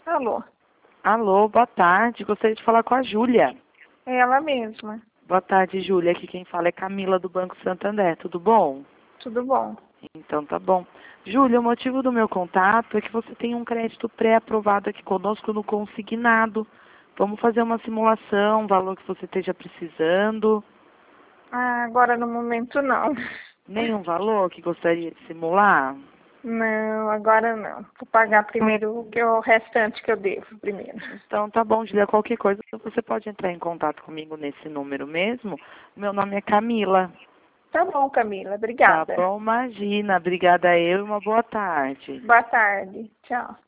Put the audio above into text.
Alô, Alô, boa tarde. Gostaria de falar com a Júlia. é ela mesma. Boa tarde, Júlia. Aqui quem fala é Camila do Banco Santander. Tudo bom? Tudo bom? Então tá bom. Júlia, o motivo do meu contato é que você tem um crédito pré-aprovado aqui conosco no consignado. Vamos fazer uma simulação, valor que você esteja precisando. Ah, agora no momento não. Nenhum valor que gostaria de simular? Não, agora não. Vou pagar primeiro o restante que eu devo primeiro. Então tá bom, Júlia. Qualquer coisa você pode entrar em contato comigo nesse número mesmo. Meu nome é Camila. Tá bom, Camila. Tá Obrigada. bom, imagina. Obrigada a eu e uma boa tarde. Boa tarde. Tchau.